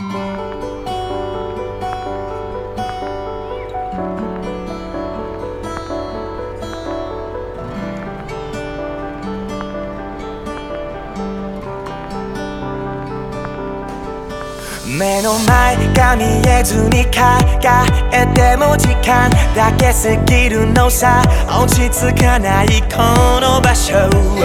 目の前が見えずに考えても時間だけ過ぎるのさ。落ち着かないこの場所、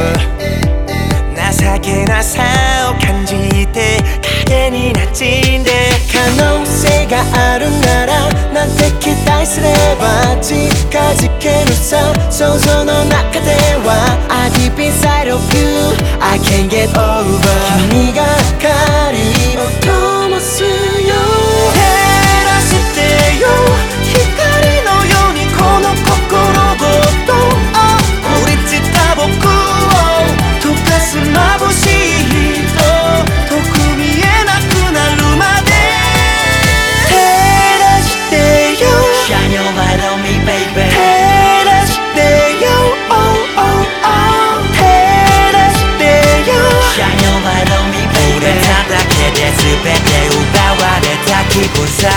情けなさを感じて影に馴染んで、可能性があるならなんて期待すれば近づけるさ。想像の中では I deep inside of you I can't get over 君が光を灯すよ、照らしてよ光のようにこの心ごと降り散った僕を溶かす眩しい人、遠く見えなくなるまで照らしてよ Shine your light on me baby 照らしてよ Oh oh oh 照らしてよ Shine your light on me baby 触れただけで全て奪われた気分さ。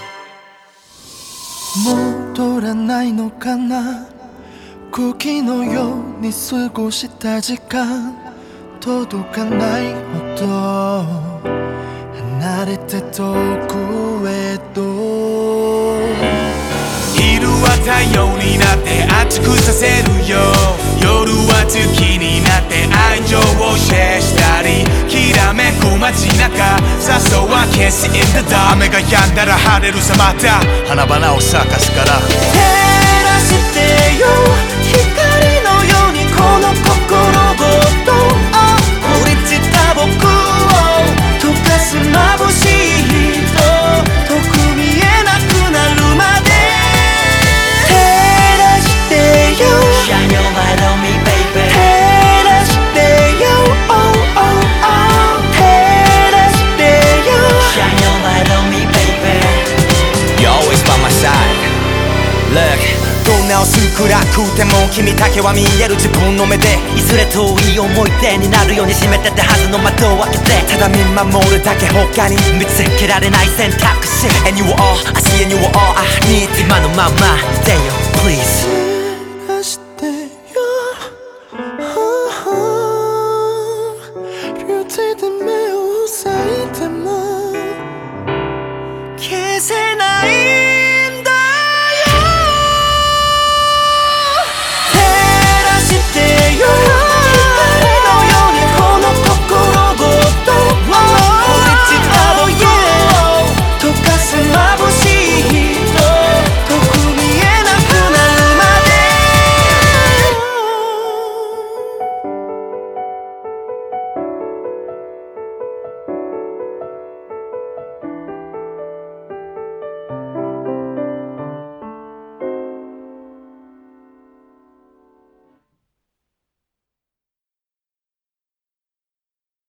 戻らないのかな、空気のように過ごした時間、届かないほど離れて遠くへと。 昼は太陽になって熱くさせるよ、夜は月になって愛情をシェアしたり、きらめく街中誘わ消す in the dark 雨が止んだら晴れるさ、また花々を咲かすから照らしてよ光のようにこの心ごと降り散った僕を溶かす眩しい人、遠く見えなくなるまで照らしてよ Shine your light on me baby 照らしてよ Oh oh oh 照らしてよ Shine your light on me baby You're always by my side Look どんな薄暗くても君だけは見える自分の目で、いずれ遠い思い出になるように閉めてたはずの窓を開けて、ただ見守るだけ他に見つけられない選択肢 And you were all I see and you were all I need 今のままでよ Please